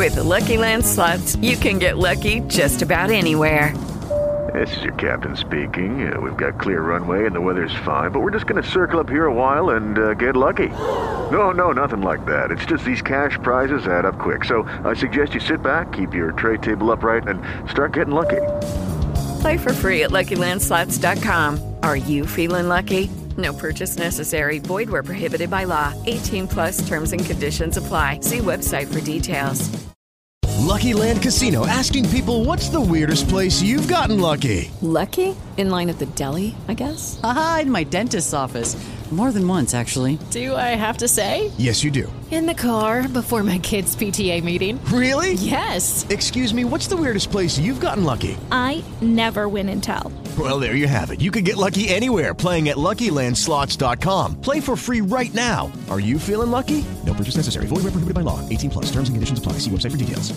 With the Lucky Land Slots, you can get lucky just about anywhere. This is your captain speaking. We've got clear runway and the weather's fine, but we're just going to circle up here a while and get lucky. No, nothing like that. It's just these cash prizes add up quick. So I suggest you sit back, keep your tray table upright, and start getting lucky. Play for free at LuckyLandSlots.com. Are you feeling lucky? No purchase necessary. Void where prohibited by law. 18 plus terms and conditions apply. See website for details. Lucky Land Casino, asking people, what's the weirdest place you've gotten lucky? Lucky? In line at the deli, I guess? Aha, in my dentist's office. More than once, actually. Do I have to say? Yes, you do. In the car before my kids' PTA meeting. Really? Yes. Excuse me, what's the weirdest place you've gotten lucky? I never win and tell. Well, there you have it. You can get lucky anywhere, playing at LuckyLandSlots.com. Play for free right now. Are you feeling lucky? No purchase necessary. Void where prohibited by law. 18 plus. Terms and conditions apply. See website for details.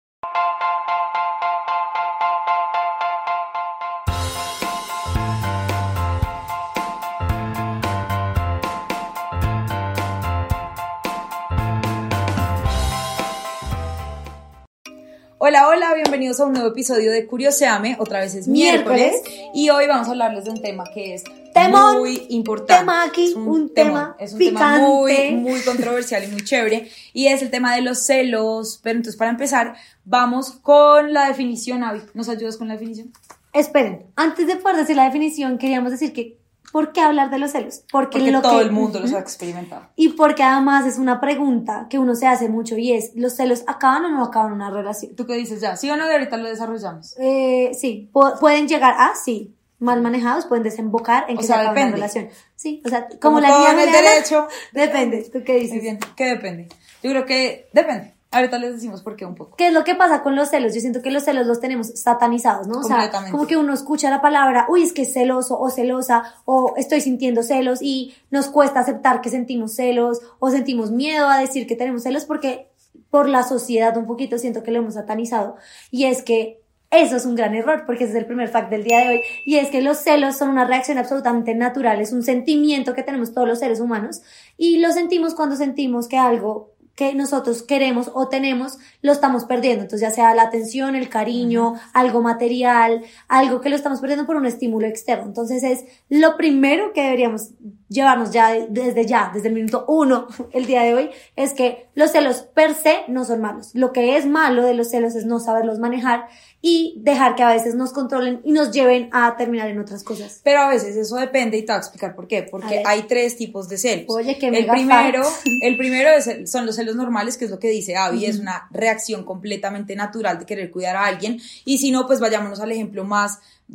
Hola, hola, bienvenidos a un nuevo episodio de Curioséame. Otra vez es miércoles y hoy vamos a hablarles de un tema que es temón, muy importante. Tema aquí, es un tema es un picante. tema muy controversial y muy chévere, y es el tema de los celos. Pero entonces, para empezar, vamos con la definición. Abby, ¿nos ayudas con la definición? Esperen, antes de poder decir la definición, queríamos decir que ¿por qué hablar de los celos? Porque todo el mundo los ha experimentado. Y porque además es una pregunta que uno se hace mucho, y es, ¿los celos acaban o no acaban una relación? ¿Tú qué dices ya? ¿Sí o no? Y ahorita lo desarrollamos. Sí, pueden llegar a, sí, mal manejados, pueden desembocar en que se acaba una relación. Sí, o sea, como la todo niña en el derecho. depende. ¿Tú qué dices? Muy bien, ¿qué depende? Yo creo que depende. Ahorita les decimos por qué un poco. ¿Qué es lo que pasa con los celos? Yo siento que los celos los tenemos satanizados, ¿no? O sea, como que uno escucha la palabra, uy, es que es celoso o celosa, o estoy sintiendo celos, y nos cuesta aceptar que sentimos celos, o sentimos miedo a decir que tenemos celos, porque por la sociedad un poquito siento que lo hemos satanizado. Y es que eso es un gran error, porque ese es el primer fact del día de hoy, y es que los celos son una reacción absolutamente natural, es un sentimiento que tenemos todos los seres humanos, y lo sentimos cuando sentimos que algo que nosotros queremos o tenemos lo estamos perdiendo. Entonces, ya sea la atención, el cariño, algo material, algo que lo estamos perdiendo por un estímulo externo. Entonces, es lo primero que deberíamos llevarnos desde el minuto 1, el día de hoy, es que los celos per se no son malos. Lo que es malo de los celos es no saberlos manejar y dejar que a veces nos controlen y nos lleven a terminar en otras cosas. Pero a veces eso depende, y te voy a explicar por qué. Porque hay 3 tipos de celos. Oye, que el primero son los celos normales, que es lo que dice Abby, es una reacción completamente natural de querer cuidar a alguien. Y si no, pues vayámonos al ejemplo más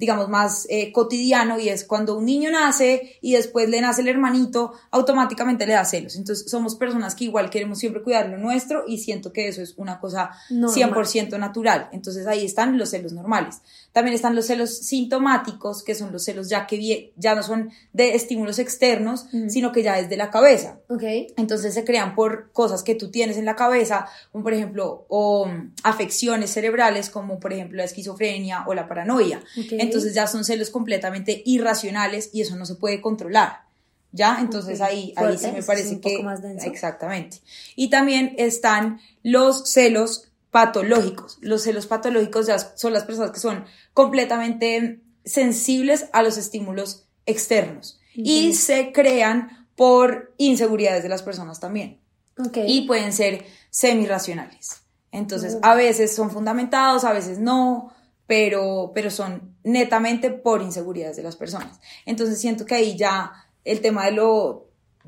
cotidiano, y es cuando un niño nace y después le nace el hermanito, automáticamente le da celos. Entonces somos personas que igual queremos siempre cuidar lo nuestro, y siento que eso es una cosa 100% natural. Entonces ahí están los celos normales. También están los celos sintomáticos, que son los celos ya no son de estímulos externos, sino que ya es de la cabeza. Okay. Entonces se crean por cosas que tú tienes en la cabeza, como por ejemplo, afecciones cerebrales, como por ejemplo la esquizofrenia o la paranoia. Okay. Entonces ya son celos completamente irracionales, y eso no se puede controlar. ¿Ya? Entonces ahí sí me parece que... Un poco más denso. Exactamente. Y también están los celos patológicos. Los celos patológicos ya son las personas que son completamente sensibles a los estímulos externos. Y se crean por inseguridades de las personas también. Y pueden ser semirracionales. Entonces, a veces son fundamentados, a veces no, pero son netamente por inseguridades de las personas. Entonces, siento que ahí ya el tema de lo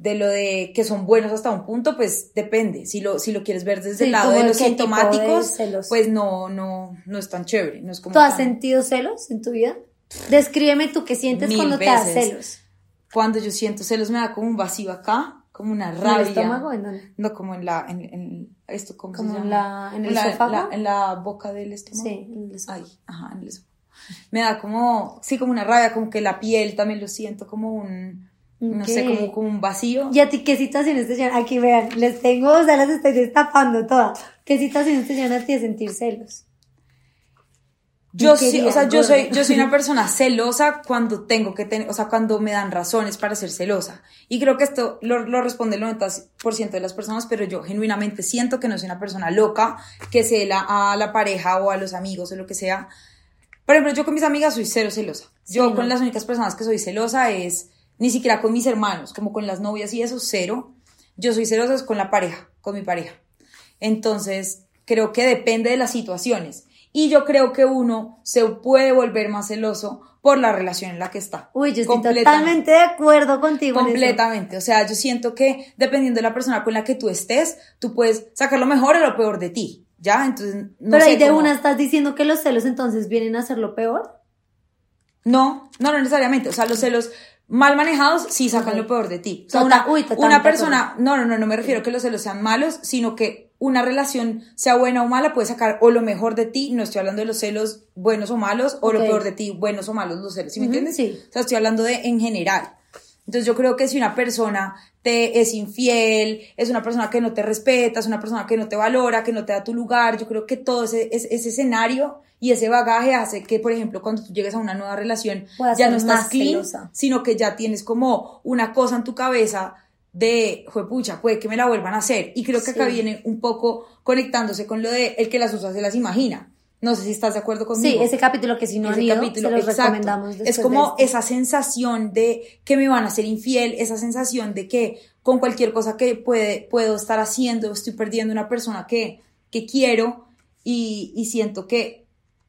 de que son buenos hasta un punto, pues depende. Si lo quieres ver desde el lado de los sintomáticos, pues no es tan chévere. No es como ¿Tú has sentido celos en tu vida? Descríbeme tú qué sientes cuando te das celos. Cuando yo siento celos me da como un vacío acá, como una rabia. ¿En el estómago? ¿En dónde? No, como esto, ¿cómo se llama? En el esófago. En la boca del estómago. Sí, en el esófago. En el esófago. Me da como una rabia, como que la piel también lo siento como no sé, como un vacío. ¿Y a ti qué situaciones te llevan? Aquí vean, las estoy destapando todas. ¿Qué situaciones te llevan a ti de sentir celos? Yo sí, o sea, yo soy una persona celosa cuando tengo que tener, o sea, cuando me dan razones para ser celosa. Y creo que esto lo responde el 90% de las personas, pero yo genuinamente siento que no soy una persona loca que cela a la pareja o a los amigos o lo que sea. Por ejemplo, yo con mis amigas soy cero celosa. Yo con las únicas personas que soy celosa es ni siquiera con mis hermanos, como con las novias y eso, cero. Yo soy celosa es con la pareja, con mi pareja. Entonces, creo que depende de las situaciones. Y yo creo que uno se puede volver más celoso por la relación en la que está. Uy, yo estoy totalmente de acuerdo contigo. Completamente. O sea, yo siento que dependiendo de la persona con la que tú estés, tú puedes sacar lo mejor o lo peor de ti. ¿Ya? Entonces, no pero sé ahí de cómo... una estás diciendo que los celos entonces vienen a ser lo peor. No necesariamente. O sea, los celos mal manejados sí sacan lo peor de ti. O sea, una persona, no me refiero a que los celos sean malos, sino que una relación, sea buena o mala, puede sacar o lo mejor de ti. No estoy hablando de los celos buenos o malos, o lo peor de ti, buenos o malos los celos. ¿Sí me entiendes? Sí. O sea, estoy hablando de en general. Entonces yo creo que si una persona te es infiel, es una persona que no te respeta, es una persona que no te valora, que no te da tu lugar, yo creo que todo ese escenario y ese bagaje hace que, por ejemplo, cuando tú llegues a una nueva relación, ya no estás clean, sino que ya tienes como una cosa en tu cabeza de, juepucha, puede que me la vuelvan a hacer. Y creo que acá viene un poco conectándose con lo de el que las usa se las imagina. No sé si estás de acuerdo conmigo. Sí, ese capítulo que si no han ido, se los recomendamos después. Es como esa sensación de que me van a ser infiel, esa sensación de que con cualquier cosa que puedo estar haciendo, estoy perdiendo una persona que quiero y siento que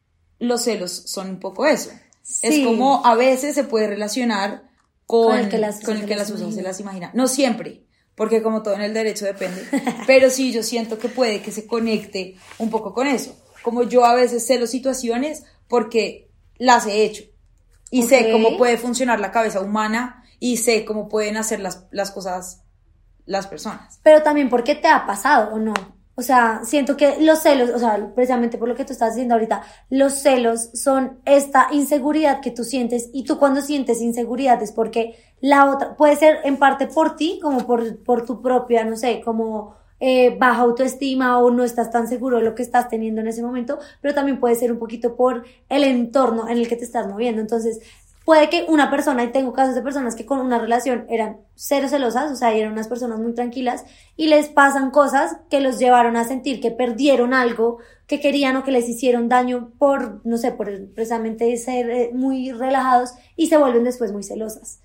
los celos son un poco eso. Sí. Es como a veces se puede relacionar con el que las usa se las imagina. No siempre, porque como todo en el derecho depende, pero sí yo siento que puede que se conecte un poco con eso. Como yo a veces celo situaciones porque las he hecho y sé cómo puede funcionar la cabeza humana y sé cómo pueden hacer las cosas las personas. Pero también porque te ha pasado, ¿o no? O sea, siento que los celos, o sea, precisamente por lo que tú estás diciendo ahorita, los celos son esta inseguridad que tú sientes, y tú cuando sientes inseguridad es porque la otra, puede ser en parte por ti, como por tu propia, no sé, como baja autoestima o no estás tan seguro de lo que estás teniendo en ese momento, pero también puede ser un poquito por el entorno en el que te estás moviendo. Entonces, puede que una persona, y tengo casos de personas que con una relación eran cero celosas, o sea, eran unas personas muy tranquilas, y les pasan cosas que los llevaron a sentir que perdieron algo que querían o que les hicieron daño por, no sé, por precisamente ser muy relajados, y se vuelven después muy celosas.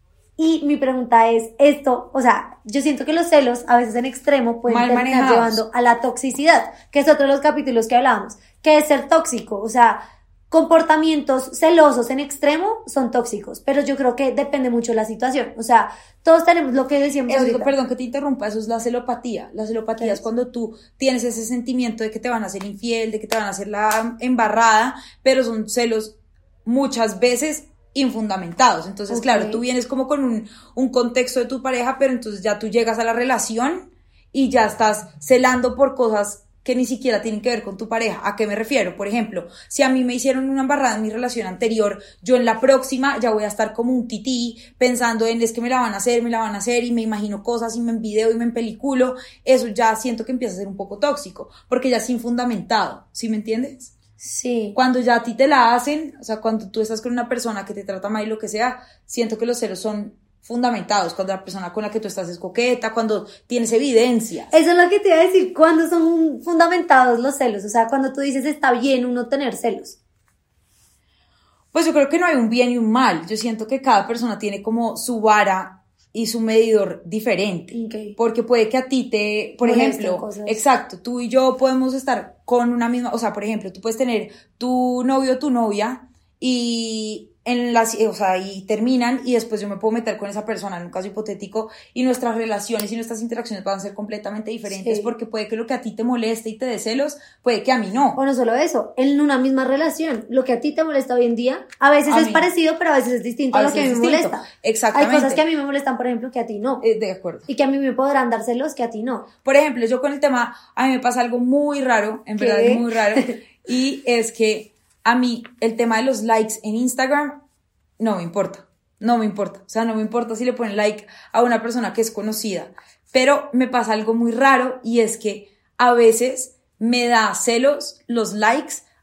Y mi pregunta es esto, o sea, yo siento que los celos a veces en extremo pueden terminar llevando a la toxicidad, que es otro de los capítulos que hablábamos, que es ser tóxico. O sea, comportamientos celosos en extremo son tóxicos, pero yo creo que depende mucho de la situación. O sea, todos tenemos lo que decíamos ahorita. Perdón que te interrumpa, eso es la celopatía. La celopatía es cuando tú tienes ese sentimiento de que te van a hacer infiel, de que te van a hacer la embarrada, pero son celos muchas veces infundamentados. Entonces, claro, tú vienes como con un contexto de tu pareja, pero entonces ya tú llegas a la relación y ya estás celando por cosas que ni siquiera tienen que ver con tu pareja. ¿A qué me refiero? Por ejemplo, si a mí me hicieron una embarrada en mi relación anterior, yo en la próxima ya voy a estar como un tití pensando en es que me la van a hacer y me imagino cosas y me envideo y me empeliculo. Eso ya siento que empieza a ser un poco tóxico porque ya es infundamentado. ¿Sí me entiendes? Sí. Cuando ya a ti te la hacen, o sea, cuando tú estás con una persona que te trata mal y lo que sea, siento que los celos son fundamentados, cuando la persona con la que tú estás es coqueta, cuando tienes evidencia. Eso es lo que te iba a decir, cuando son fundamentados los celos, o sea, cuando tú dices está bien uno tener celos. Pues yo creo que no hay un bien y un mal, yo siento que cada persona tiene como su vara y su medidor diferente, porque puede que a ti te, por ejemplo, cosas. Exacto, tú y yo podemos estar con una misma, o sea, por ejemplo, tú puedes tener tu novio o tu novia y y terminan y después yo me puedo meter con esa persona en un caso hipotético y nuestras relaciones y nuestras interacciones van a ser completamente diferentes porque puede que lo que a ti te moleste y te dé celos, puede que a mí no. O no solo eso, en una misma relación, lo que a ti te molesta hoy en día, a veces es parecido, pero a veces es distinto a lo que a mí me molesta. Exactamente. Hay cosas que a mí me molestan, por ejemplo, que a ti no. De acuerdo. Y que a mí me podrán dar celos que a ti no. Por ejemplo, yo con el tema, a mí me pasa algo muy raro, en verdad es muy raro, y es que a mí el tema de los likes en Instagram no me importa. O sea, no me importa si le ponen like a una persona que es conocida. Pero me pasa algo muy raro y es que a veces me da celos los likes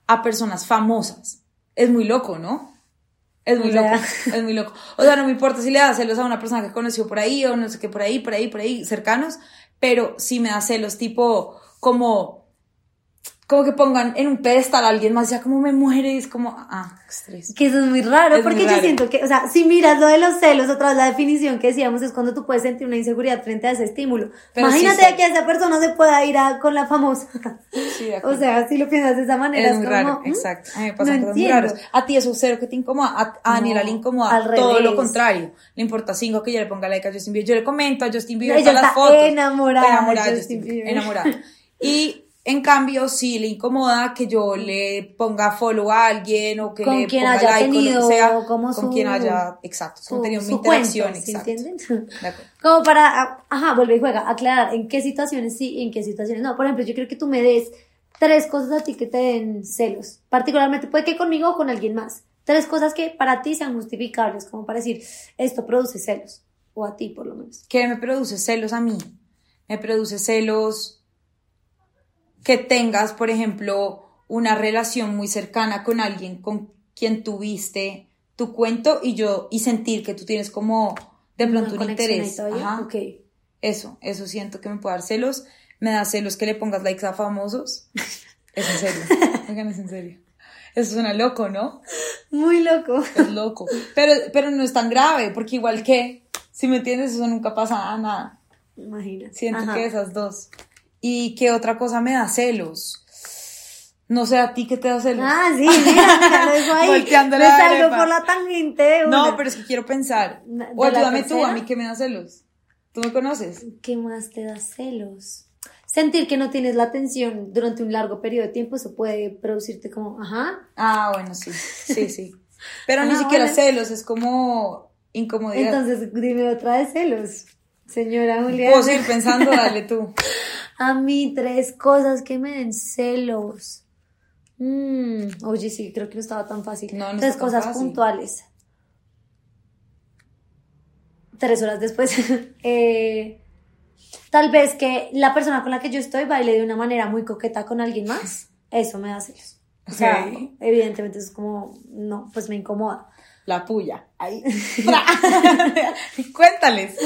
a personas famosas. Es muy loco, ¿no? Es muy loco, es muy loco. O sea, no me importa si le da celos a una persona que conoció por ahí o no sé qué, por ahí, cercanos, pero sí me da celos tipo como que pongan en un pedestal a alguien más, ya como me muere y es como, estrés. Que eso es muy raro, porque yo siento que, o sea, si miras lo de los celos, otra vez la definición que decíamos es cuando tú puedes sentir una inseguridad frente a ese estímulo. Pero imagínate sí, que esa persona se pueda ir con la famosa. Sí, de acuerdo. O sea, si lo piensas de esa manera es muy como, raro, exacto. A mí me pasan cosas muy raras. A ti eso cero que te incomoda, a Daniela le incomoda todo lo contrario. Le importa 5 que yo le ponga like a Justin Bieber, yo le comento a Justin Bieber todas las fotos. Enamorada de Justin Bieber. Enamorada. Y en cambio, sí le incomoda que yo le ponga follow a alguien o que le ponga like o lo que sea, con quien haya, exacto, con tenido mi interacción, cuento, ¿sí exacto. ¿entienden? Como para, vuelve y juega, aclarar en qué situaciones sí y en qué situaciones no. Por ejemplo, yo creo que tú me des 3 cosas a ti que te den celos, particularmente puede que conmigo o con alguien más. 3 cosas que para ti sean justificables, como para decir, esto produce celos, o a ti por lo menos. ¿Qué me produce celos a mí? Me produce celos que tengas, por ejemplo, una relación muy cercana con alguien con quien tuviste tu cuento y sentir que tú tienes como de pronto un interés. Ajá. Okay. Eso siento que me puede dar celos. Me da celos que le pongas likes a famosos. Es en serio. Oigan, es en serio. Eso suena loco, ¿no? Muy loco. Es loco. Pero no es tan grave, porque igual que, si me entiendes, eso nunca pasa nada. Imagínate. Siento que esas 2. ¿Y qué otra cosa me da celos? No sé, ¿a ti qué te da celos? Sí, mira, lo dejo ahí. Volteando me salgo por la tangente. No, pero es que quiero pensar. O ayúdame tú, a mí qué me da celos. ¿Tú me conoces? ¿Qué más te da celos? Sentir que no tienes la atención durante un largo periodo de tiempo, eso puede producirte como, bueno, sí. Pero ni siquiera celos, es como incomodidad. Entonces, dime otra de celos, señora Juliana. Puedo seguir pensando, dale tú. A mí 3 cosas que me den celos. Oye, sí, creo que no estaba tan fácil. No 3 cosas fácil. Puntuales. 3 horas después. Tal vez que la persona con la que yo estoy baile de una manera muy coqueta con alguien más. Eso me da celos. O sea, evidentemente es como, no, pues me incomoda. La puya. Ahí. Cuéntales.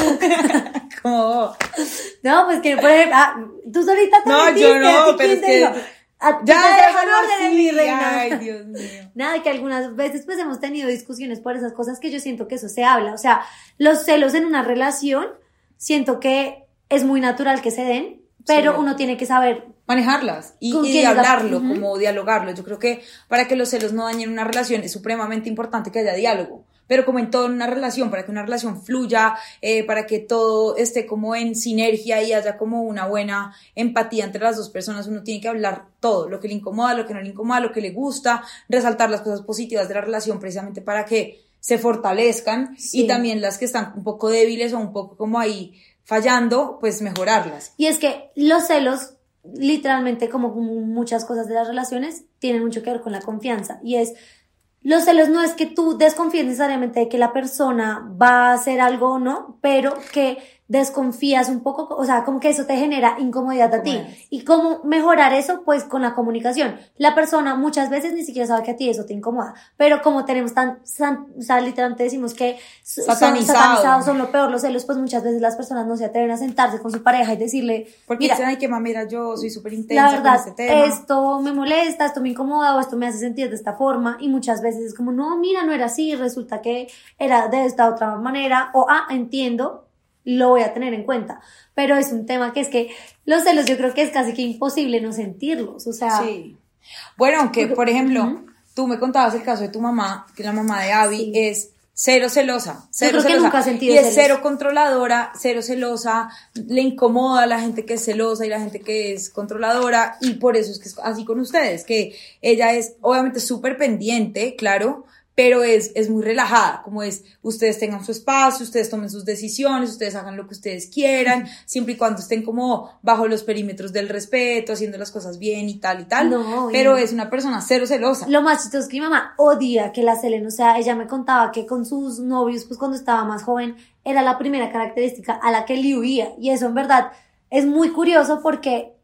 ¿Cómo? No, pues que, por ejemplo, tú solita te metiste. Yo no, pero es que... Ya déjalo hablar de mi reina. Ay, Dios mío. Nada, que algunas veces pues hemos tenido discusiones por esas cosas que yo siento que eso se habla. O sea, los celos en una relación, siento que es muy natural que se den, pero uno tiene que saber manejarlas y hablarlo, como dialogarlo. Yo creo que para que los celos no dañen una relación es supremamente importante que haya diálogo. Pero como en todo en una relación, para que una relación fluya, para que todo esté como en sinergia y haya como una buena empatía entre las 2 personas, uno tiene que hablar todo, lo que le incomoda, lo que no le incomoda, lo que le gusta, resaltar las cosas positivas de la relación precisamente para que se fortalezcan y también las que están un poco débiles o un poco como ahí fallando, pues mejorarlas. Y es que los celos, literalmente como muchas cosas de las relaciones, tienen mucho que ver con la confianza y los celos no es que tú desconfíes necesariamente de que la persona va a hacer algo o no, pero que desconfías un poco, o sea, como que eso te genera incomodidad a ti. ¿Y cómo mejorar eso? Pues con la comunicación. La persona muchas veces ni siquiera sabe que a ti eso te incomoda, pero como tenemos o sea, literalmente decimos que satanizados son lo peor los celos, pues muchas veces las personas no se atreven a sentarse con su pareja y decirle, porque mira, dicen, ay, qué mamera, yo soy súper intensa la verdad, con este tema. Esto me molesta, esto me incomoda o esto me hace sentir de esta forma, y muchas veces es como, no, mira, no era así, resulta que era de esta otra manera, o entiendo, lo voy a tener en cuenta, pero es un tema que es que los celos yo creo que es casi que imposible no sentirlos, o sea... Sí. Bueno, aunque, por ejemplo, tú me contabas el caso de tu mamá, que la mamá de Abby es cero celosa, yo creo que nunca ha sentido y es celos. Cero controladora, cero celosa, le incomoda a la gente que es celosa y la gente que es controladora, y por eso es que es así con ustedes, que ella es obviamente súper pendiente, claro, pero es muy relajada, como es, ustedes tengan su espacio, ustedes tomen sus decisiones, ustedes hagan lo que ustedes quieran, siempre y cuando estén como bajo los perímetros del respeto, haciendo las cosas bien y tal, pero es una persona cero celosa. Lo más chistoso es que mi mamá odia que la celen, o sea, ella me contaba que con sus novios, pues cuando estaba más joven, era la primera característica a la que le huía, y eso en verdad es muy curioso porque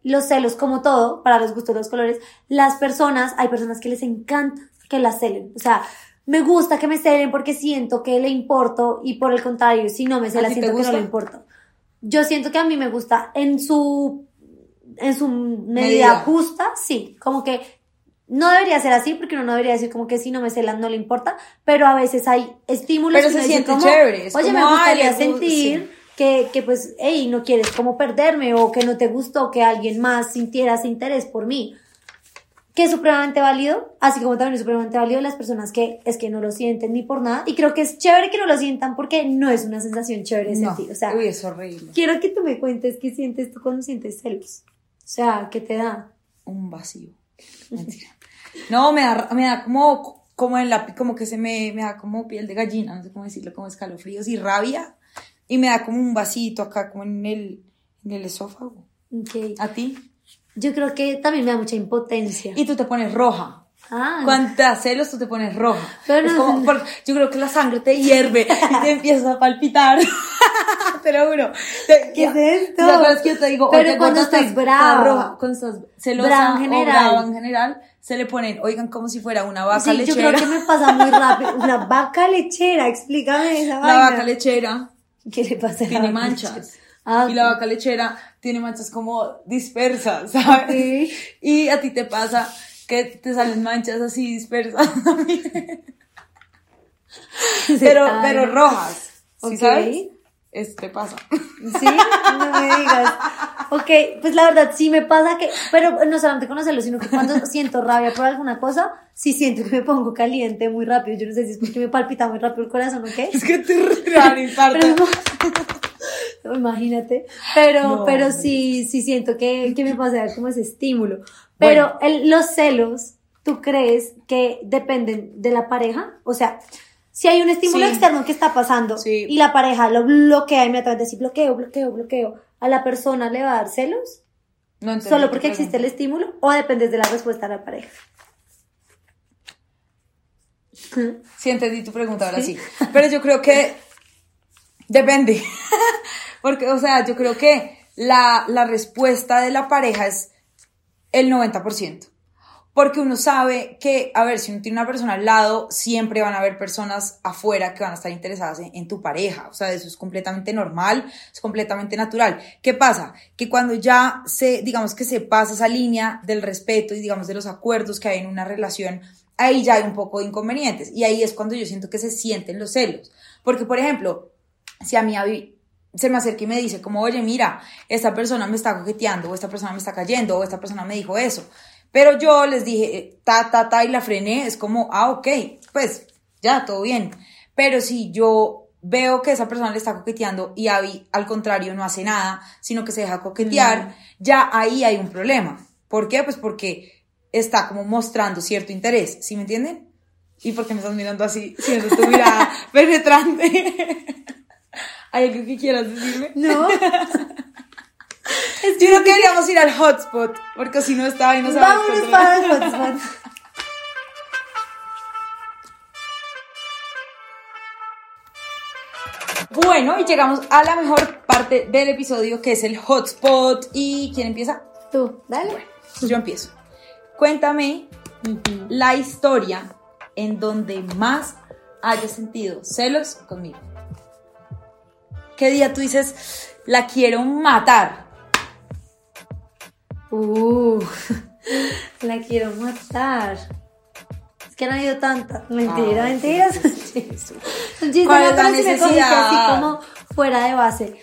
los celos, como todo, para los gustos, los colores, hay personas que les encanta que las celen. O sea, me gusta que me celen porque siento que le importo, y por el contrario, si no me cela, siento que no le importo. Yo siento que a mí me gusta en su medida justa, sí, como que no debería ser así, porque uno no debería decir como que si no me celan no le importa, pero a veces hay estímulos pero que se siente como, chévere, oye, me gustaría sentir que pues, hey, no quieres como perderme, o que no te gustó que alguien más sintiera ese interés por mí, que es supremamente válido, así como también es supremamente válido las personas que es que no lo sienten ni por nada, y creo que es chévere que no lo sientan porque no es una sensación chévere de sentir, o sea, uy, es horrible. Quiero que tú me cuentes qué sientes tú cuando sientes celos, o sea, ¿qué te da? Un vacío. Mentira. No, me da como en la, como que me da como piel de gallina, no sé cómo decirlo, como escalofríos y rabia, y me da como un vasito acá, como en el esófago. Okay. ¿A ti? Yo creo que también me da mucha impotencia. Y tú te pones roja. Cuando te das celos, tú te pones roja. Pero es como, yo creo que la sangre te hierve y te empieza a palpitar. Te lo juro. ¿Qué es esto? ¿Te acuerdas que yo te digo? Pero cuando estás brava, roja, cuando estás celosa o brava en general, se le ponen, oigan, como si fuera una vaca lechera. Yo creo que me pasa muy rápido. Una vaca lechera, explícame esa vaina. La vaca lechera. ¿Qué le pasa a la tiene vaca manchas. Lechera? Y la vaca lechera tiene manchas como dispersas, ¿sabes? Okay. Y a ti te pasa que te salen manchas así dispersas. pero rojas. ¿Sí sabes? Te pasa. Sí, no me digas. Ok, pues la verdad sí me pasa que, pero no solamente conocerlo, sino que cuando siento rabia por alguna cosa, sí siento que me pongo caliente muy rápido. Yo no sé si es porque me palpita muy rápido el corazón o qué. Es que te dan infarto. No, imagínate. Pero sí siento que me pasa como ese estímulo. Pero los celos, ¿tú crees que dependen de la pareja? O sea, si hay un estímulo externo que está pasando y la pareja lo bloquea inmediatamente, así bloqueo, ¿a la persona le va a dar celos? No entendí. ¿Solo porque existe el estímulo o depende de la respuesta de la pareja? Sí, entendí tu pregunta, ahora sí. Pero yo creo que depende. Porque, o sea, yo creo que la respuesta de la pareja es el 90%. Porque uno sabe que, a ver, si uno tiene una persona al lado, siempre van a haber personas afuera que van a estar interesadas en tu pareja. O sea, eso es completamente normal, es completamente natural. ¿Qué pasa? Que cuando ya digamos que se pasa esa línea del respeto y digamos de los acuerdos que hay en una relación, ahí ya hay un poco de inconvenientes. Y ahí es cuando yo siento que se sienten los celos. Porque, por ejemplo, si a mí se me acerca y me dice como, oye, mira, esta persona me está coqueteando, o esta persona me está cayendo, o esta persona me dijo eso. Pero yo les dije, y la frené, es como, ok, pues, ya, todo bien. Pero si yo veo que esa persona le está coqueteando y Abby, al contrario, no hace nada, sino que se deja coquetear, ya ahí hay un problema. ¿Por qué? Pues porque está como mostrando cierto interés, ¿sí me entienden? ¿Y por qué me estás mirando así, siendo tu mirada penetrante? ¿Hay algo que quieras decirme? No. Yo no queríamos ir al hotspot, porque si no estaba y no sabemos. Vámonos para el hotspot. Bueno, y llegamos a la mejor parte del episodio, que es el hotspot. ¿Y quién empieza? Tú, dale. Bueno, yo empiezo. Cuéntame la historia en donde más hayas sentido celos conmigo. ¿Qué día tú dices, la quiero matar? La quiero matar. Es que no ha habido tantas. Mentiras. ¿Cuál es la necesidad? Así como fuera de base.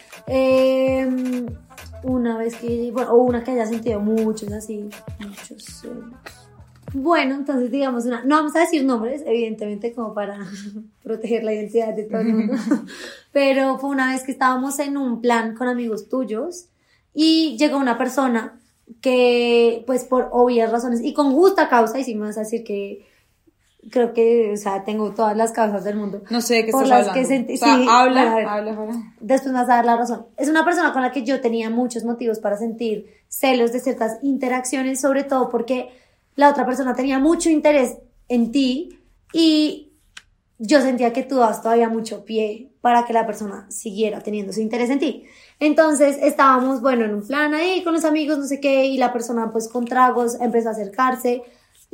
Una vez que, o una que haya sentido muchos celos. Bueno, entonces digamos no vamos a decir nombres, evidentemente, como para proteger la identidad de todo el mundo. Pero fue una vez que estábamos en un plan con amigos tuyos y llegó una persona que, pues por obvias razones y con justa causa, y si me vas a decir que creo que, o sea, tengo todas las causas del mundo. No sé de qué por estás las hablando. que sentí, o sea, sí, habla. Después me vas a dar la razón. Es una persona con la que yo tenía muchos motivos para sentir celos de ciertas interacciones, sobre todo porque la otra persona tenía mucho interés en ti y yo sentía que tú dabas todavía mucho pie para que la persona siguiera teniendo ese interés en ti. Entonces estábamos, bueno, en un plan ahí con los amigos, no sé qué, y la persona pues con tragos empezó a acercarse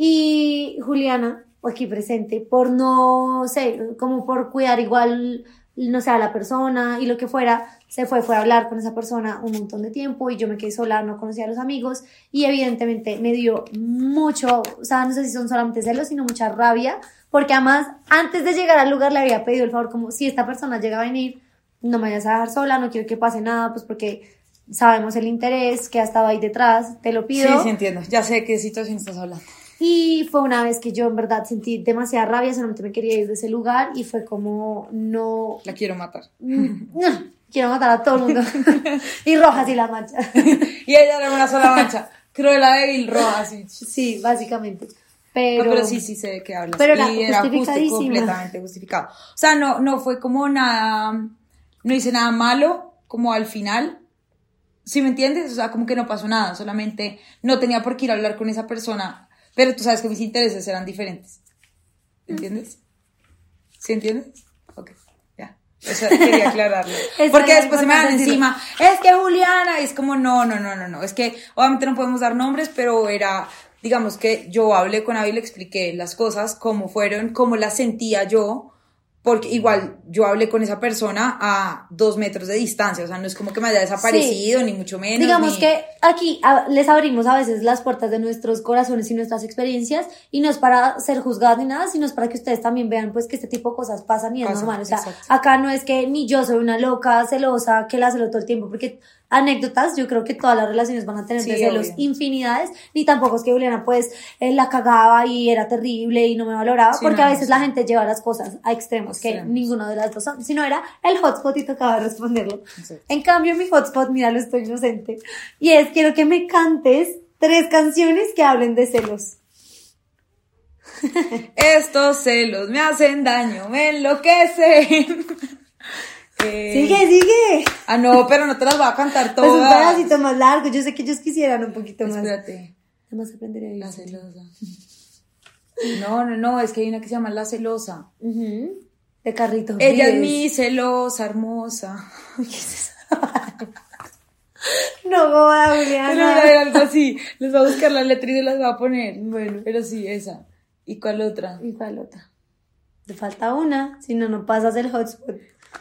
y Juliana, aquí presente, por no sé, como por cuidar igual, no sé, a la persona y lo que fuera, fue a hablar con esa persona un montón de tiempo y yo me quedé sola, no conocía a los amigos y evidentemente me dio mucho, o sea, no sé si son solamente celos, sino mucha rabia, porque además antes de llegar al lugar le había pedido el favor como si esta persona llega a venir, no me vayas a dejar sola, no quiero que pase nada, pues porque sabemos el interés que ha estado ahí detrás, te lo pido. Sí, entiendo, ya sé de qué situación estás hablando. Y fue una vez que yo en verdad sentí demasiada rabia, solamente me quería ir de ese lugar y fue como, no... La quiero matar. No, quiero matar a todo el mundo. Y roja sí la mancha. Y ella era una sola mancha. Cruella débil, roja, sí. Sí, básicamente. Pero sí sé de qué hablas. Pero y era justo, completamente justificado. O sea, no fue como nada, no hice nada malo, como al final. ¿Sí me entiendes? O sea, como que no pasó nada, solamente no tenía por qué ir a hablar con esa persona. Pero tú sabes que mis intereses eran diferentes. ¿Entiendes? ¿Sí entiendes? Ok, ya. Eso quería aclararlo. Porque después se me dan encima. Es que Juliana, y es como, no. Es que obviamente no podemos dar nombres, pero era, digamos que yo hablé con Abby y le expliqué las cosas, cómo fueron, cómo las sentía yo. Porque igual yo hablé con esa persona a 2 metros de distancia, o sea, no es como que me haya desaparecido, ni mucho menos. Digamos que aquí les abrimos a veces las puertas de nuestros corazones y nuestras experiencias, y no es para ser juzgadas ni nada, sino es para que ustedes también vean pues que este tipo de cosas pasan y es normal. O sea, exacto. Acá no es que ni yo soy una loca celosa que la celo todo el tiempo, porque anécdotas, yo creo que todas las relaciones van a tener de celos infinidades, ni tampoco es que Juliana pues la cagaba y era terrible y no me valoraba, porque a veces la gente lleva las cosas a extremos que ninguno de las dos son, sino era el hotspot y tocaba responderlo. Exacto. En cambio mi hotspot, míralo, estoy inocente, y es, quiero que me cantes 3 canciones que hablen de celos. Estos celos me hacen daño, me enloquecen. Sigue. Ah, no, pero no te las voy a cantar todas. Pues un pedacito más largo, yo sé que ellos quisieran un poquito más. Espérate. Además aprenderé a La celosa. No, es que hay una que se llama La Celosa. De Carrito. Ella es mi celosa, hermosa. ¿Qué es eso? No, boda, Juliana. Pero era algo así. Les voy a buscar la letra y las voy a poner. Bueno, pero sí, esa. ¿Y cuál otra? Te falta una, si no pasas el hotspot.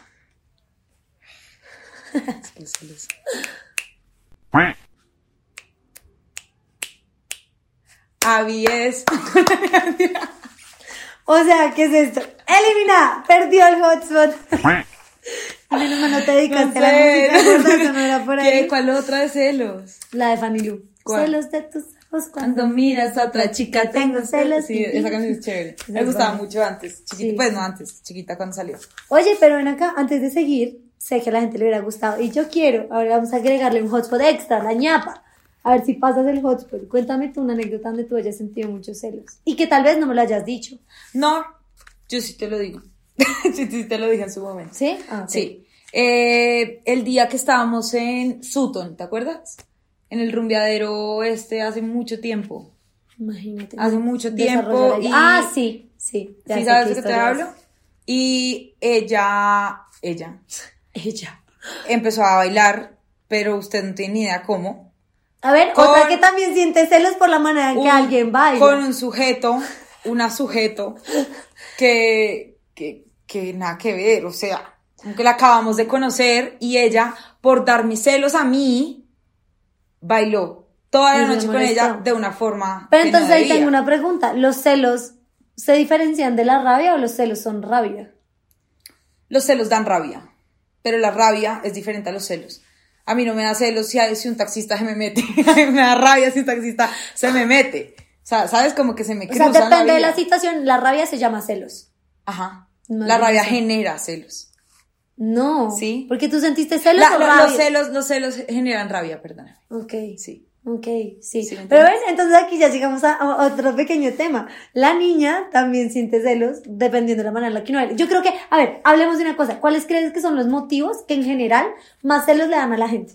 Abby es. O sea, ¿qué es esto? ¡Elimina! Perdió el hotspot. No te dedicaste a la música, eso no era por ahí. ¿Cuál otra de celos? La de Fanny Lu. ¿Cuál? Celos de tus ojos cuando miras a otra chica, tengo celos. Sí, esa canción es chévere. Me gustaba mucho antes, chiquita, pues no antes, chiquita cuando salió. Oye, pero ven acá, antes de seguir, sé que a la gente le hubiera gustado y yo quiero, ahora vamos a agregarle un hotspot extra, la ñapa. A ver si pasas el hotspot. Cuéntame tú una anécdota donde tú hayas sentido muchos celos y que tal vez no me lo hayas dicho. No, yo sí te lo digo. sí te lo dije en su momento. ¿Sí? Sí. El día que estábamos en Sutton, ¿te acuerdas? En el rumbeadero hace mucho tiempo. Imagínate. Hace mucho tiempo. Y... sí. ¿Sí sabes de qué te hablo? Y ella empezó a bailar, pero usted no tiene ni idea cómo. A ver, otra que también siente celos por la manera en que alguien baila. Con un sujeto que nada que ver, o sea, como que la acabamos de conocer y ella, por darme celos a mí, bailó toda la noche con ella de una forma. Pero entonces ahí tengo una pregunta, ¿los celos se diferencian de la rabia o los celos son rabia? Los celos dan rabia, pero la rabia es diferente a los celos. A mí no me da celos si un taxista se me mete. A mí me da rabia si un taxista se me mete. O sea, ¿sabes? Como que se me cruza. O sea, depende de la situación. La rabia se llama celos. Ajá. No, la rabia genera celos. No. ¿Sí? Porque tú sentiste celos o rabia. Los celos generan rabia, perdóname. Ok. Sí. Ok, sí. Pero ves, entonces aquí ya llegamos a otro pequeño tema. La niña también siente celos dependiendo de la manera en la que uno baila. Yo creo que, a ver, hablemos de una cosa. ¿Cuáles crees que son los motivos que en general más celos le dan a la gente?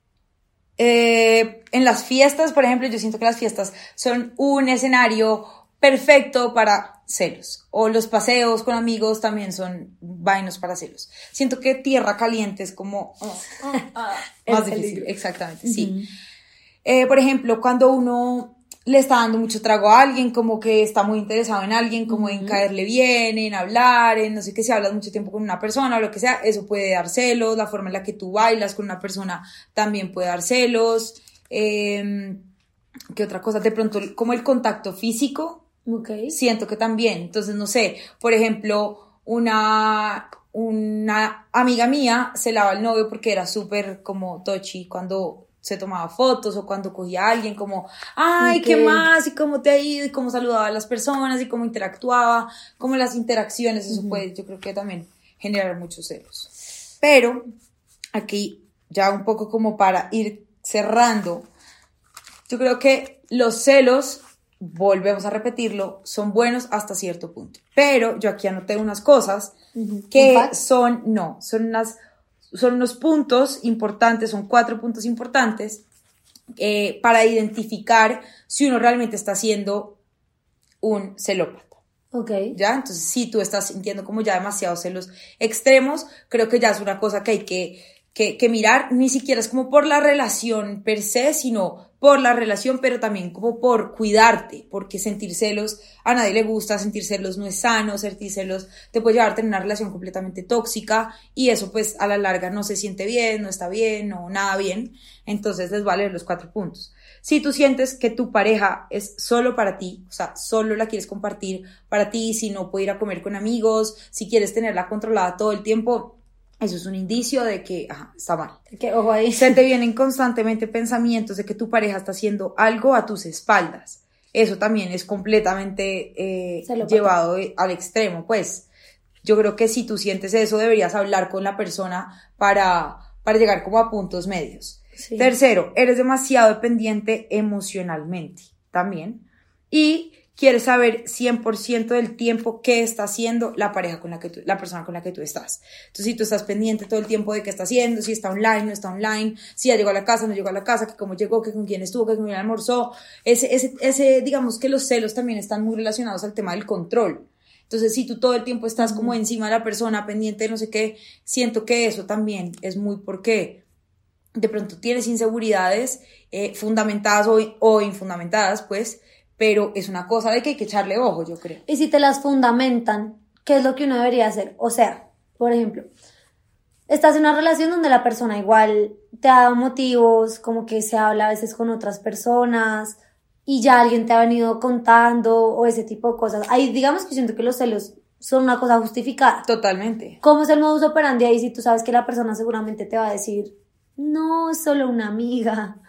En las fiestas, por ejemplo, yo siento que las fiestas son un escenario perfecto para celos. O los paseos con amigos también son vainos para celos. Siento que tierra caliente es como más difícil. Exactamente, sí. Por ejemplo, cuando uno le está dando mucho trago a alguien, como que está muy interesado en alguien, como en caerle bien, en hablar, en no sé qué, si hablas mucho tiempo con una persona o lo que sea, eso puede dar celos. La forma en la que tú bailas con una persona también puede dar celos. ¿Qué otra cosa? De pronto, como el contacto físico, siento que también. Entonces, no sé, por ejemplo, una amiga mía se lava el novio porque era súper como touchy cuando se tomaba fotos o cuando cogía a alguien, como, ay, ¿qué más? Y cómo te ha ido, y cómo saludaba a las personas, y cómo interactuaba, como las interacciones, eso puede, yo creo que también generar muchos celos. Pero, aquí, ya un poco como para ir cerrando, yo creo que los celos, volvemos a repetirlo, son buenos hasta cierto punto. Pero yo aquí anoté unas cosas que son unos puntos importantes, son 4 puntos importantes para identificar si uno realmente está siendo un celópata. ¿Ya? Entonces, si tú estás sintiendo como ya demasiados celos extremos, creo que ya es una cosa que hay que mirar. Ni siquiera es como por la relación per se, sino por la relación, pero también como por cuidarte, porque sentir celos a nadie le gusta, sentir celos no es sano, sentir celos te puede llevar a tener una relación completamente tóxica, y eso pues a la larga no se siente bien, no está bien, no nada bien. Entonces les voy a leer los 4 puntos. Si tú sientes que tu pareja es solo para ti, o sea, solo la quieres compartir para ti, si no puede ir a comer con amigos, si quieres tenerla controlada todo el tiempo, eso es un indicio de que está mal. Ojo ahí. Se te vienen constantemente pensamientos de que tu pareja está haciendo algo a tus espaldas. Eso también es completamente llevado al extremo. Pues yo creo que si tú sientes eso, deberías hablar con la persona para llegar como a puntos medios. Sí. Tercero, eres demasiado dependiente emocionalmente también. Y quieres saber 100% del tiempo qué está haciendo la persona con la que tú estás. Entonces, si tú estás pendiente todo el tiempo de qué está haciendo, si está online, no está online, si ya llegó a la casa, no llegó a la casa, que cómo llegó, que con quién estuvo, que con quién almorzó, digamos que los celos también están muy relacionados al tema del control. Entonces, si tú todo el tiempo estás como encima de la persona, pendiente de no sé qué, siento que eso también es muy porque de pronto tienes inseguridades fundamentadas o infundamentadas, pues, pero es una cosa de que hay que echarle ojo, yo creo. Y si te las fundamentan, ¿qué es lo que uno debería hacer? O sea, por ejemplo, estás en una relación donde la persona igual te ha dado motivos, como que se habla a veces con otras personas y ya alguien te ha venido contando o ese tipo de cosas. Ahí digamos que siento que los celos son una cosa justificada. Totalmente. ¿Cómo es el modus operandi ahí si tú sabes que la persona seguramente te va a decir, no, es solo una amiga?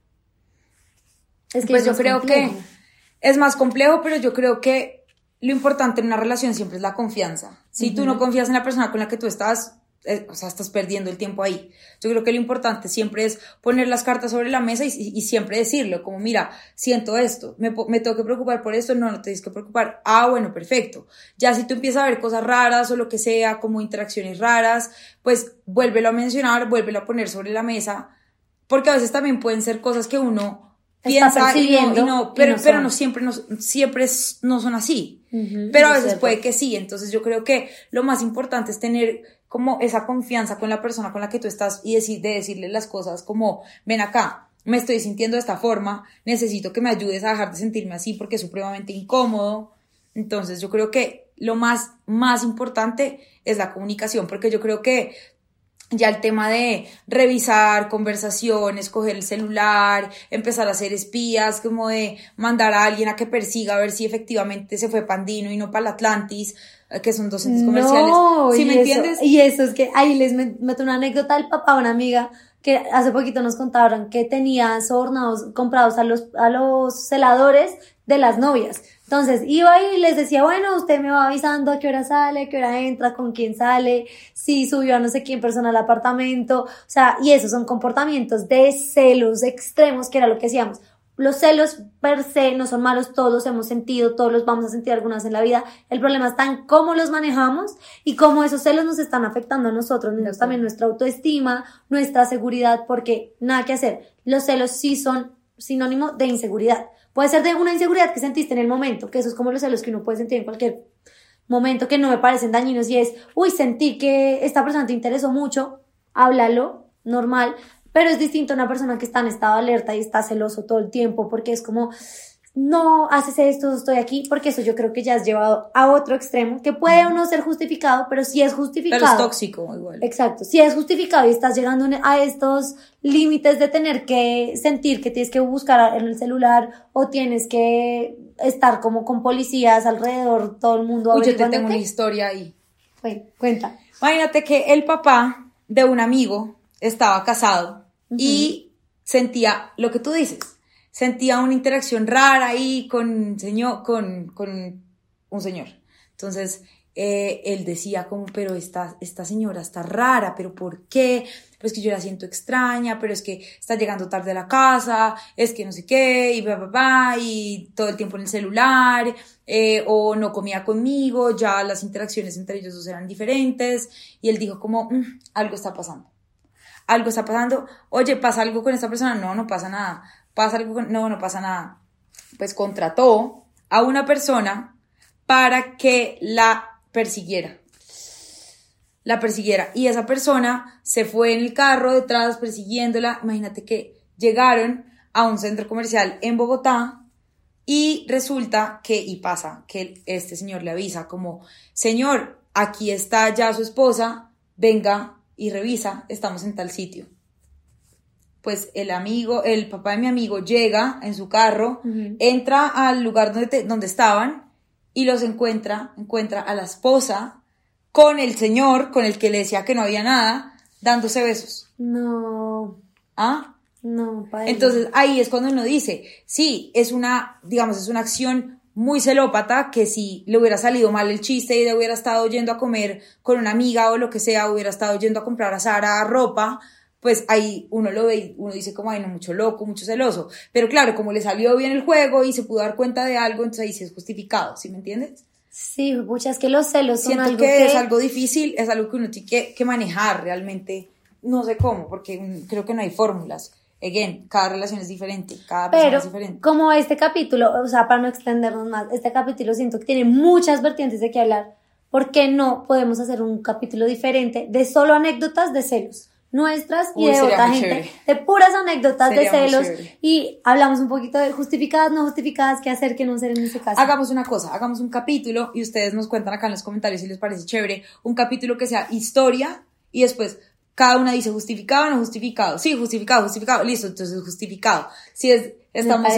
Es que pues yo creo que es más complejo, pero yo creo que lo importante en una relación siempre es la confianza. Si tú no confías en la persona con la que tú estás, estás perdiendo el tiempo ahí. Yo creo que lo importante siempre es poner las cartas sobre la mesa y siempre decirlo, como mira, siento esto, me tengo que preocupar por esto, no te tienes que preocupar. Bueno, perfecto. Ya si tú empiezas a ver cosas raras o lo que sea, como interacciones raras, pues vuélvelo a mencionar, vuélvelo a poner sobre la mesa, porque a veces también pueden ser cosas que uno piensa pero no siempre no son así, pero a veces puede que sí. Entonces yo creo que lo más importante es tener como esa confianza con la persona con la que tú estás y decirle las cosas como, ven acá, me estoy sintiendo de esta forma, necesito que me ayudes a dejar de sentirme así porque es supremamente incómodo. Entonces yo creo que lo más importante es la comunicación, porque yo creo que ya el tema de revisar conversaciones, coger el celular, empezar a hacer espías, como de mandar a alguien a que persiga a ver si efectivamente se fue Pandino y no para el Atlantis, que son 2 centros comerciales. ¿Sí me entiendes? Y eso es que ahí les meto una anécdota del papá de una amiga que hace poquito nos contaron que tenía sobornados comprados a los celadores de las novias. Entonces iba y les decía, bueno, usted me va avisando a qué hora sale, a qué hora entra, con quién sale, si subió a no sé quién persona al apartamento, o sea, y esos son comportamientos de celos extremos, que era lo que decíamos. Los celos per se no son malos, todos los hemos sentido, todos los vamos a sentir alguna vez en la vida. El problema está en cómo los manejamos y cómo esos celos nos están afectando a nosotros, también nuestra autoestima, nuestra seguridad, porque nada que hacer. Los celos sí son sinónimo de inseguridad. Puede ser de una inseguridad que sentiste en el momento, que eso es como los celos que uno puede sentir en cualquier momento que no me parecen dañinos, y es, sentir que esta persona te interesó mucho, háblalo, normal, pero es distinto a una persona que está en estado de alerta y está celoso todo el tiempo, porque es como, no haces esto, estoy aquí, porque eso yo creo que ya has llevado a otro extremo, que puede o no ser justificado, pero si es justificado. Pero es tóxico igual. Exacto, si es justificado y estás llegando a estos límites de tener que sentir que tienes que buscar en el celular o tienes que estar como con policías alrededor, todo el mundo. Uy, yo te tengo una historia ahí. Bueno, cuenta. Imagínate que el papá de un amigo estaba casado y sentía lo que tú dices. Sentía una interacción rara ahí con un señor. Entonces, él decía como, pero esta señora está rara, ¿pero por qué? Pero es que yo la siento extraña, pero es que está llegando tarde a la casa, es que no sé qué, y todo el tiempo en el celular, o no comía conmigo, ya las interacciones entre ellos dos eran diferentes, y él dijo como, algo está pasando. Oye, ¿pasa algo con esta persona? No pasa nada. ¿Pasa algo con...? No pasa nada. Pues contrató a una persona para que la persiguiera. Y esa persona se fue en el carro detrás persiguiéndola. Imagínate que llegaron a un centro comercial en Bogotá y resulta que este señor le avisa como, señor, aquí está ya su esposa, venga y revisa, estamos en tal sitio. Pues el papá de mi amigo llega en su carro, entra al lugar donde estaban y los encuentra a la esposa con el señor con el que le decía que no había nada, dándose besos. No. ¿Ah? No, padre. Entonces ahí es cuando uno dice, sí, es una acción muy celópata, que si le hubiera salido mal el chiste y le hubiera estado yendo a comer con una amiga o lo que sea, hubiera estado yendo a comprar a Zara ropa, pues ahí uno lo ve y uno dice como, ay no, mucho loco, mucho celoso. Pero claro, como le salió bien el juego y se pudo dar cuenta de algo, entonces ahí sí es justificado, ¿sí me entiendes? Sí, pucha, es que los celos son Siento algo que es algo difícil, es algo que uno tiene que manejar realmente, no sé cómo, porque creo que no hay fórmulas. Again, cada relación es diferente, cada persona es diferente. Pero como este capítulo, o sea, para no extendernos más, este capítulo siento que tiene muchas vertientes de qué hablar. ¿Por qué no podemos hacer un capítulo diferente de solo anécdotas de celos? Nuestras y de otra gente, chévere. De puras anécdotas sería de celos, y hablamos un poquito de justificadas, no justificadas, qué hacer, qué no hacer en ese caso. Hagamos una cosa, hagamos un capítulo y ustedes nos cuentan acá en los comentarios si les parece chévere, un capítulo que sea historia y después cada una dice justificado o no justificado. Sí, justificado, listo, entonces justificado. Si estamos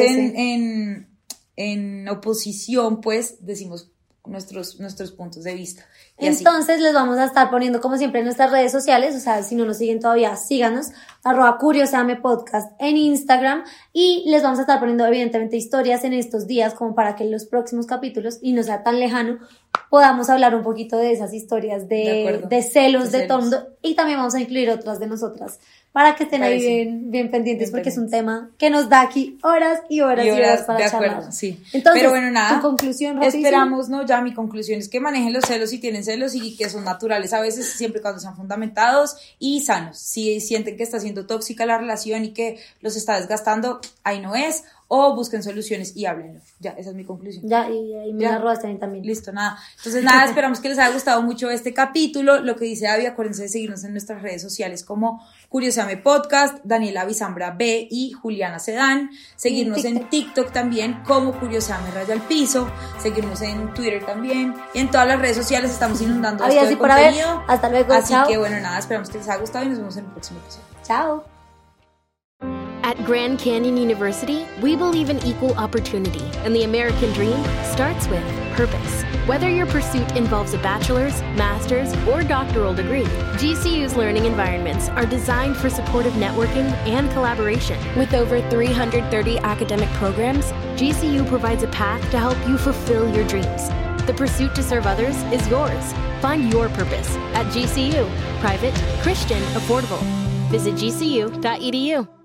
en oposición, pues decimos nuestros puntos de vista. Y entonces les vamos a estar poniendo como siempre en nuestras redes sociales, o sea, si no nos siguen todavía, síganos, @curioseamepodcast en Instagram, y les vamos a estar poniendo evidentemente historias en estos días como para que en los próximos capítulos, y no sea tan lejano, podamos hablar un poquito de esas historias de celos de todo el mundo, y también vamos a incluir otras de nosotras para que estén ahí bien pendientes, porque es un tema que nos da aquí horas y horas para charlar. Sí. Entonces, pero bueno, nada, tu conclusión rapidísimo. Esperamos, ya mi conclusión es que manejen los celos si tienen celos y que son naturales a veces, siempre y cuando sean fundamentados y sanos. Si sienten que está siendo tóxica la relación y que los está desgastando, ahí no es, o busquen soluciones y háblenlo. Ya, esa es mi conclusión. Ya, y ahí me la robaste también. Listo, nada. Entonces, nada, esperamos que les haya gustado mucho este capítulo. Lo que dice Abby, acuérdense de seguirnos en nuestras redes sociales como Curioseame Podcast, Daniela Bizambra B y Juliana Sedán. Seguirnos en TikTok también como Curioseame _, seguirnos en Twitter también. Y en todas las redes sociales estamos inundando esto de contenido. Hasta luego, así chao. que bueno, nada, esperamos que les haya gustado y nos vemos en el próximo episodio. Chao. At Grand Canyon University, we believe in equal opportunity, and the American dream starts with purpose. Whether your pursuit involves a bachelor's, master's, or doctoral degree, GCU's learning environments are designed for supportive networking and collaboration. With over 330 academic programs, GCU provides a path to help you fulfill your dreams. The pursuit to serve others is yours. Find your purpose at GCU. Private, Christian, affordable. Visit gcu.edu.